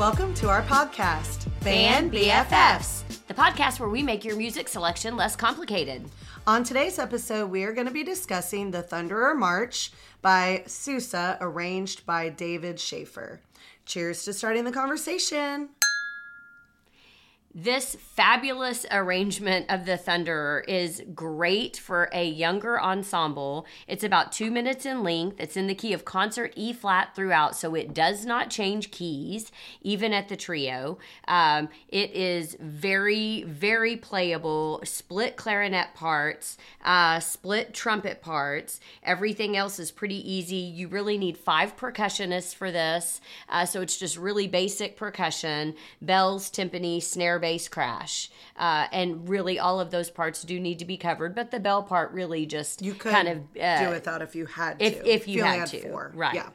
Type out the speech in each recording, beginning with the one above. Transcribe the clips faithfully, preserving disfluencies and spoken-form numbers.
Welcome to our podcast, Band B F Fs, the podcast where we make your music selection less complicated. On today's episode, we are going to be discussing The Thunderer March by Sousa, arranged by David Schaefer. Cheers to starting the conversation. This fabulous arrangement of The Thunderer is great for a younger ensemble. It's about two minutes in length. It's in the key of concert E flat throughout, so it does not change keys, even at the trio. Um, it is very, very playable. Split clarinet parts, uh, split trumpet parts. Everything else is pretty easy. You really need five percussionists for this, uh, so it's just really basic percussion, bells, timpani, snare, bass, crash, uh, and really all of those parts do need to be covered, but the bell part really just you could kind of uh, do without if you had to. If, if you, you had, had to, four. right? Yeah.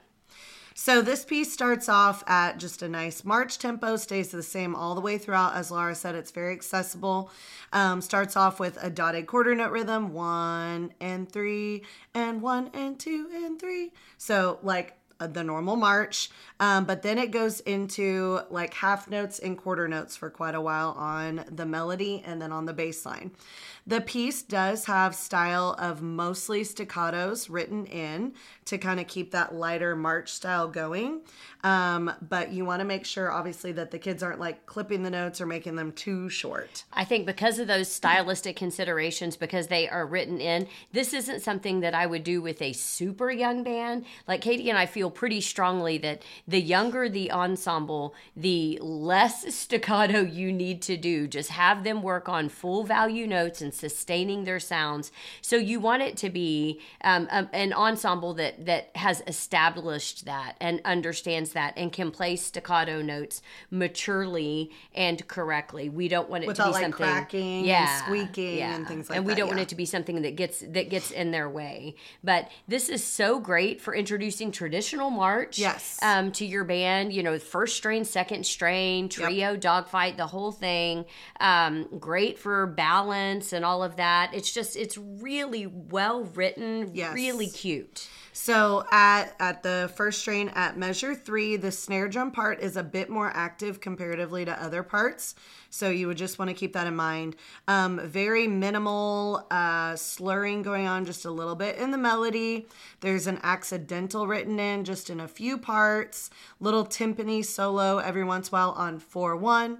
So this piece starts off at just a nice march tempo, stays the same all the way throughout. As Laura said, it's very accessible. Um, starts off with a dotted quarter note rhythm, one and three, and one and two and three. So like the normal march, um, but then it goes into like half notes and quarter notes for quite a while on the melody and then on the bass line. The piece does have style of mostly staccatos written in to kind of keep that lighter march style going. Um, but you want to make sure, obviously, that the kids aren't like clipping the notes or making them too short. I think because of those stylistic considerations, because they are written in, this isn't something that I would do with a super young band. Like Katie and I feel pretty strongly that the younger the ensemble, the less staccato you need to do. Just have them work on full value notes and sustaining their sounds. So you want it to be um, a, an ensemble that that has established that and understands that and can play staccato notes maturely and correctly. We don't want it Without to be like something cracking yeah, and squeaking yeah. and things like that. And we don't yeah. want it to be something that gets that gets in their way. But this is so great for introducing traditional march yes. um, to your band. You know, first strain, second strain, trio, yep. dogfight, the whole thing. Um, great for balance and all of that. It's just, it's really well written, yes. really cute. So at at the first strain at measure three, the snare drum part is a bit more active comparatively to other parts. So you would just want to keep that in mind. Um, very minimal uh, slurring going on just a little bit in the melody. There's an accidental written in just in a few parts. Little timpani solo every once in a while on four one.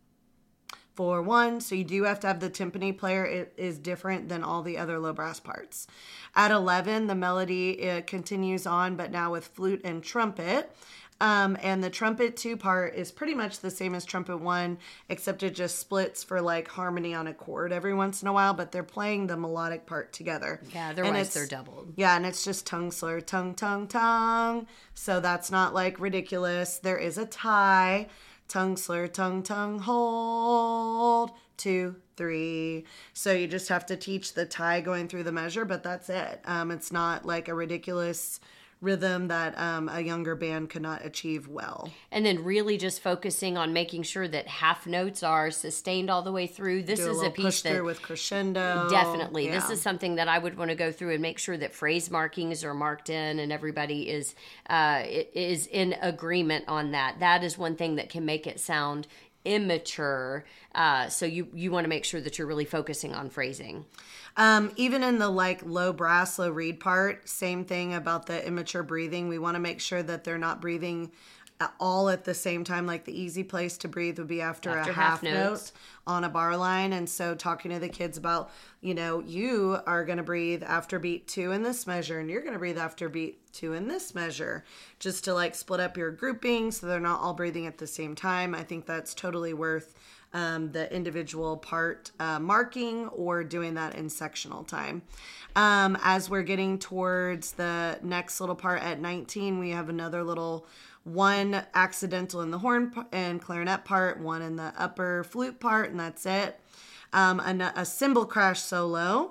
four one, so you do have to have the timpani player. It is different than all the other low brass parts. At eleven, the melody it continues on, but now with flute and trumpet. Um, and the trumpet two part is pretty much the same as trumpet one, except it just splits for like harmony on a chord every once in a while, but they're playing the melodic part together. Yeah, otherwise they're doubled. Yeah, and it's just tongue slur, tongue, tongue, tongue. So that's not like ridiculous. There is a tie. Tongue slur, tongue, tongue, hold, two, three. So you just have to teach the tie going through the measure, but that's it. Um, it's not like a ridiculous rhythm that um, a younger band could not achieve well. And then really just focusing on making sure that half notes are sustained all the way through. This Do a is a piece push that through with crescendo. Definitely. Yeah. This is something that I would want to go through and make sure that phrase markings are marked in and everybody is uh, is in agreement on that. That is one thing that can make it sound immature. Uh, so you, you want to make sure that you're really focusing on phrasing. Um, even in the like low brass, low reed part, same thing about the immature breathing. We want to make sure that they're not breathing all at the same time. Like the easy place to breathe would be after, after a half, half note on a bar line. And so talking to the kids about, you know, you are going to breathe after beat two in this measure, and you're going to breathe after beat two in this measure, just to like split up your grouping so they're not all breathing at the same time. I think that's totally worth Um, the individual part uh, marking or doing that in sectional time. Um, as we're getting towards the next little part at nineteen, we have another little one accidental in the horn and clarinet part, one in the upper flute part, and that's it. Um, a, a cymbal crash solo.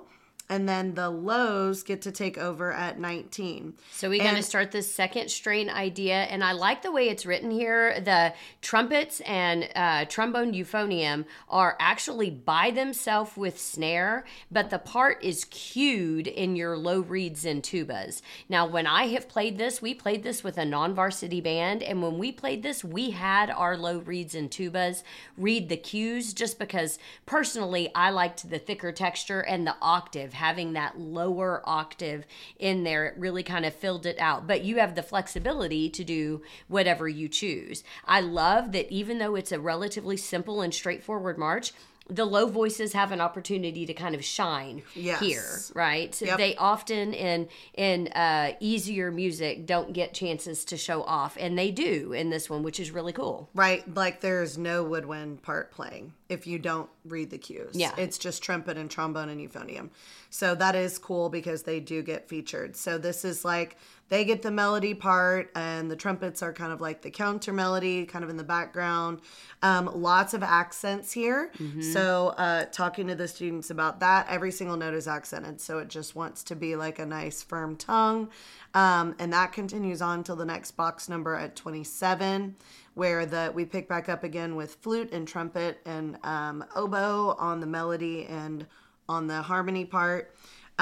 and then the lows get to take over at nineteen. So we're going to start this second strain idea, and I like the way it's written here. The trumpets and uh, trombone euphonium are actually by themselves with snare, but the part is cued in your low reeds and tubas. Now, when I have played this, we played this with a non-varsity band, and when we played this, we had our low reeds and tubas read the cues, just because personally I liked the thicker texture and the octave. Having that lower octave in there, it really kind of filled it out. But you have the flexibility to do whatever you choose. I love that even though it's a relatively simple and straightforward march, the low voices have an opportunity to kind of shine yes. here, right? Yep. They often in in uh, easier music don't get chances to show off, and they do in this one, which is really cool. Right, like there's no woodwind part playing if you don't read the cues. Yeah. It's just trumpet and trombone and euphonium. So that is cool because they do get featured. So this is like, they get the melody part, and the trumpets are kind of like the counter melody, kind of in the background. Um, lots of accents here. Mm-hmm. So uh, talking to the students about that, every single note is accented. So it just wants to be like a nice firm tongue. Um, and that continues on till the next box number at twenty-seven, where the we pick back up again with flute and trumpet and um, oboe on the melody and on the harmony part.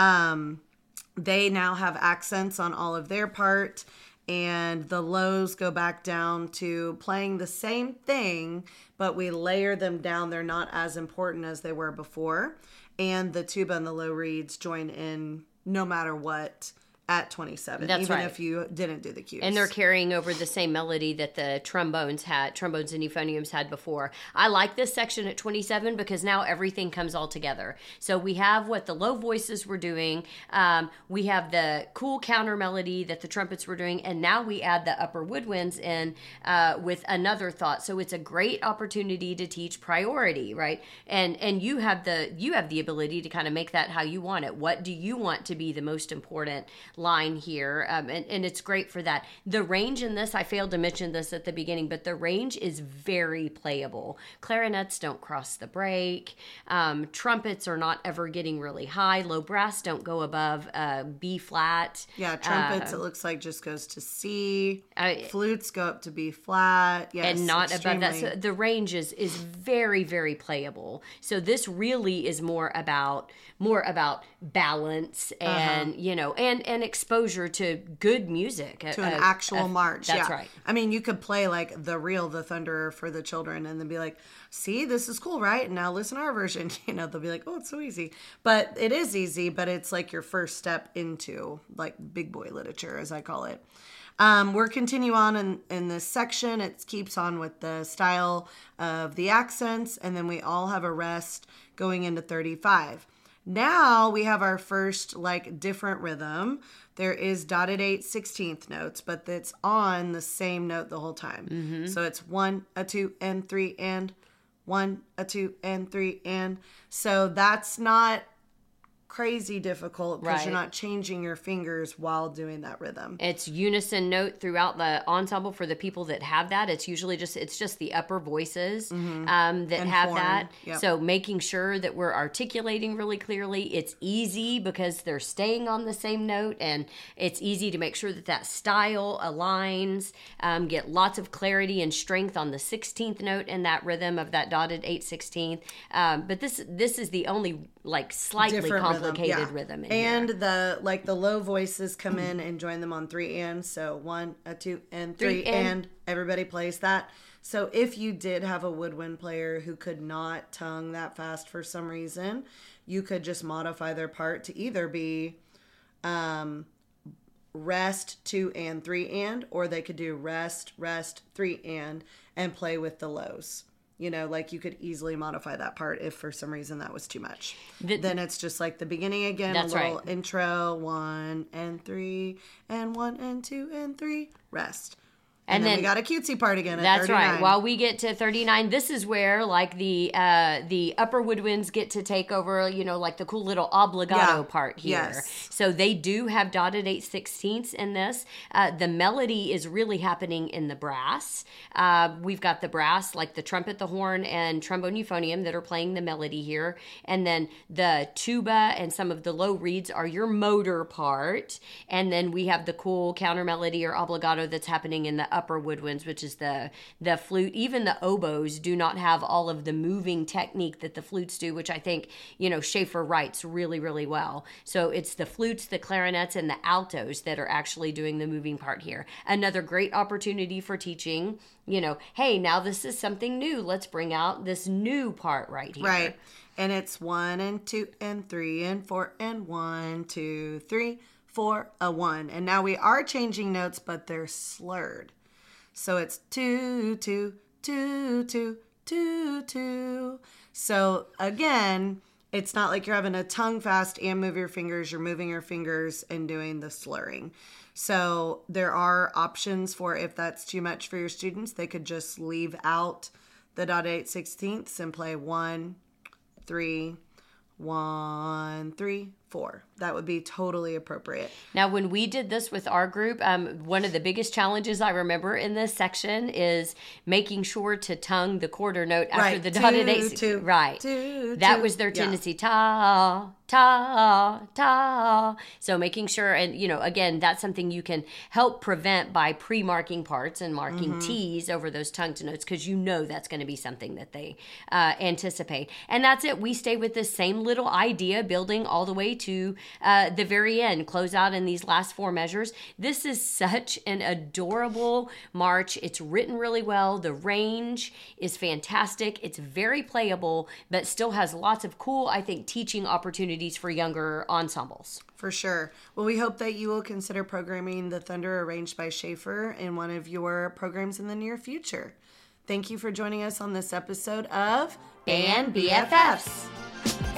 Um, they now have accents on all of their part, and the lows go back down to playing the same thing, but we layer them down. They're not as important as they were before. And the tuba and the low reeds join in no matter what at twenty-seven, That's even right. if you didn't do the cues. And they're carrying over the same melody that the trombones had, trombones and euphoniums had before. I like this section at twenty-seven because now everything comes all together. So we have what the low voices were doing. Um, we have the cool counter melody that the trumpets were doing. And now we add the upper woodwinds in uh, with another thought. So it's a great opportunity to teach priority, right? And and you have the you have the ability to kind of make that how you want it. What do you want to be the most important line here? Um, and, and it's great for that. The range in this, I failed to mention this at the beginning, but the range is very playable. Clarinets don't cross the break. Um, trumpets are not ever getting really high. Low brass don't go above uh, B flat. Yeah, trumpets, uh, it looks like just goes to C. I, Flutes go up to B flat. Yes, and not extremely. above that. So the range is, is very, very playable. So this really is more about more about balance and uh-huh. you know and and exposure to good music, to an uh, actual uh, march. That's yeah. right. I mean, you could play like the real The Thunderer for the children and then be like, see, this is cool, right? And now listen to our version. You know, they'll be like, oh, it's so easy. But it is easy, but it's like your first step into like big boy literature, as I call it. Um, we're continue on in, in this section. It keeps on with the style of the accents, and then we all have a rest going into thirty-five. Now we have our first like different rhythm. There is dotted eight sixteenth notes, but it's on the same note the whole time. Mm-hmm. So it's one, a two, and three, and one, a two, and three, and. So that's not crazy difficult because right. you're not changing your fingers while doing that rhythm. It's unison note throughout the ensemble for the people that have that. It's usually just it's just the upper voices mm-hmm. um, that and have horn. that. Yep. So making sure that we're articulating really clearly. It's easy because they're staying on the same note, and it's easy to make sure that that style aligns. Um, get lots of clarity and strength on the sixteenth note in that rhythm of that dotted eight sixteenth. Um, but this this is the only like slightly Different complicated rhythm, yeah. rhythm in and here. the like the low voices come in and join them on three and. So one, a two, and three, three and. and everybody plays that. So if you did have a woodwind player who could not tongue that fast for some reason, you could just modify their part to either be um, rest, two and three and, or they could do rest, rest, three and, and play with the lows. You know, like you could easily modify that part if for some reason that was too much. The, then it's just like the beginning again, a little right. intro, one and three, and one and two and three, rest. And, and then, then we got a cutesy part again at that's thirty-nine. Right. While we get to thirty-nine, this is where like the uh, the upper woodwinds get to take over, you know, like the cool little obligato yeah. part here. Yes. So they do have dotted eight sixteenths in this. Uh, the melody is really happening in the brass. Uh, we've got the brass, like the trumpet, the horn, and trombone euphonium that are playing the melody here. And then the tuba and some of the low reeds are your motor part. And then we have the cool counter melody or obligato that's happening in the upper woodwinds, which is the the flute. Even the oboes do not have all of the moving technique that the flutes do, which I think, you know, Schaefer writes really, really well. So it's the flutes, the clarinets, and the altos that are actually doing the moving part here. Another great opportunity for teaching, you know, hey, now this is something new. Let's bring out this new part right here. Right. And it's one and two and three and four and one, two, three, four, a one. And now we are changing notes, but they're slurred. So it's two, two, two, two, two, two. So again, it's not like you're having a tongue fast and move your fingers. You're moving your fingers and doing the slurring. So there are options for if that's too much for your students. They could just leave out the dot eight sixteenths and play one, three, one, three, four. That would be totally appropriate. Now, when we did this with our group, um, one of the biggest challenges I remember in this section is making sure to tongue the quarter note after right. the dotted eight. Two, right. Two, that two. was their tendency. Yeah. Ta, ta, ta. So making sure, and you know, again, that's something you can help prevent by pre-marking parts and marking mm-hmm. T's over those tongued notes, because you know that's going to be something that they uh, anticipate. And that's it. We stay with this same little idea, building all the way to uh, the very end, close out in these last four measures. This is such an adorable march. It's written really well. The range is fantastic. It's very playable, but still has lots of cool, I think, teaching opportunities for younger ensembles. For sure. Well, we hope that you will consider programming the Thunder arranged by Schaefer in one of your programs in the near future. Thank you for joining us on this episode of Band B F Fs.